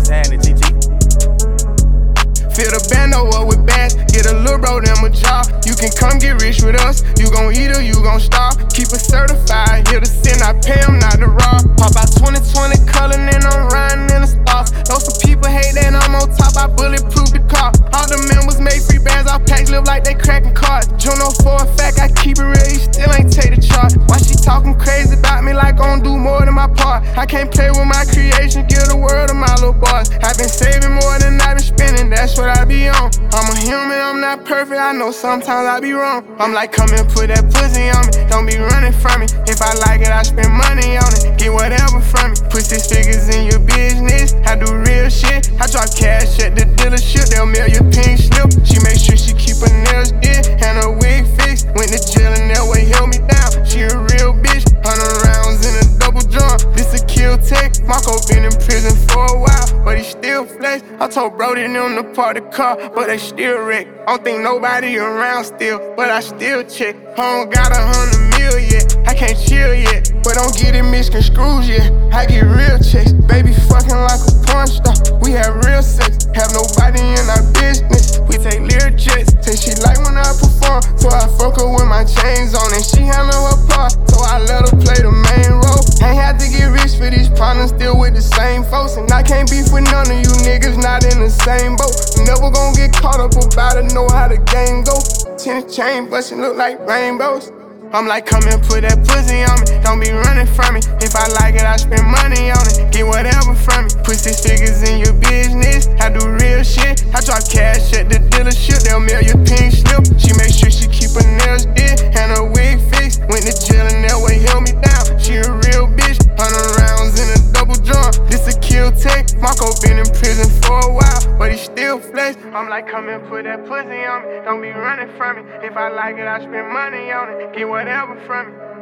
What's happening, TT? Fill the bando up with bags, get a little bro them a job. You can come get rich with us, you gon' eat or you gon' starve. Keep it certified, here to sin, I pay them not to rob. Pop out 2020 color, and I'm riding in the stars. Know some people hate that I'm on top, I bulletproof the car. All the members make free bands, all packs live like they cracking cards. Juno for a fact, I keep it real, you still ain't take the charge. Why she talking crazy about me like gon' do more than my part? I can't play with my creation, give the world to my little boss. I've been saving more than I've been spending, that's what I be on. I'm a human, I'm not perfect, I know sometimes I be wrong. I'm like, come and put that pussy on me, don't be running from me. If I like it, I spend money on it, get whatever from me. Put 6 figures in your business, I do real shit. I drop cash at the dealership, they'll mail your pink slip. She make sure she keep her nails did and her wig fixed. Went to jail and that way held me down. She a real bitch, 100 rounds in a double drum. This a kill tech, Marco been in prison for a while, but he still flex. I told Brody them to park the car, but they still wreck. I don't think nobody around still, but I still check. I don't got 100 mil yet, I can't chill yet, but don't get it misconstrued yet. I get real checks, baby fucking like a porn star. We have real sex, have nobody in our business. We take lyric jets, say she like when I perform, so I fuck her with my chains on, and she handle her part, so I let her play the main role. Ain't had to get rich for these partners, still with the same folks, and I can't beef with none of you niggas not in the same boat. Never gon' get caught up about it, know how the game go. Tennis chain bustin' look like rainbows. I'm like, come and put that pussy on me, don't be running from me. If I like it, I spend money on it, get whatever from me. Put 6 figures in your business, I do real shit. I drop cash at the dealership, they'll mail your pink slip. She make sure she keep her nails did and her wig fixed. Went to jail and that way held me down. She a real bitch, 100 rounds in a double drum. This a kill tech, Marco been in prison for a while, but he still flex. I'm like, come and put that pussy on me, don't be running from me. If I like it, I spend money on it, get whatever from me.